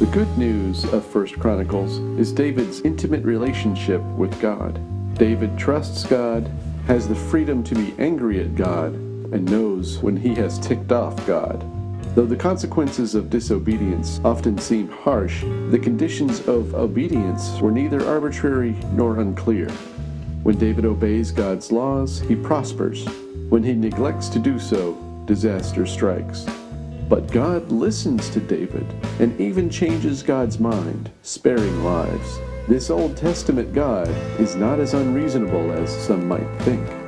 The good news of 1 Chronicles is David's intimate relationship with God. David trusts God, has the freedom to be angry at God, and knows when he has ticked off God. Though the consequences of disobedience often seem harsh, the conditions of obedience were neither arbitrary nor unclear. When David obeys God's laws, he prospers. When he neglects to do so, disaster strikes. But God listens to David and even changes God's mind, sparing lives. This Old Testament God is not as unreasonable as some might think.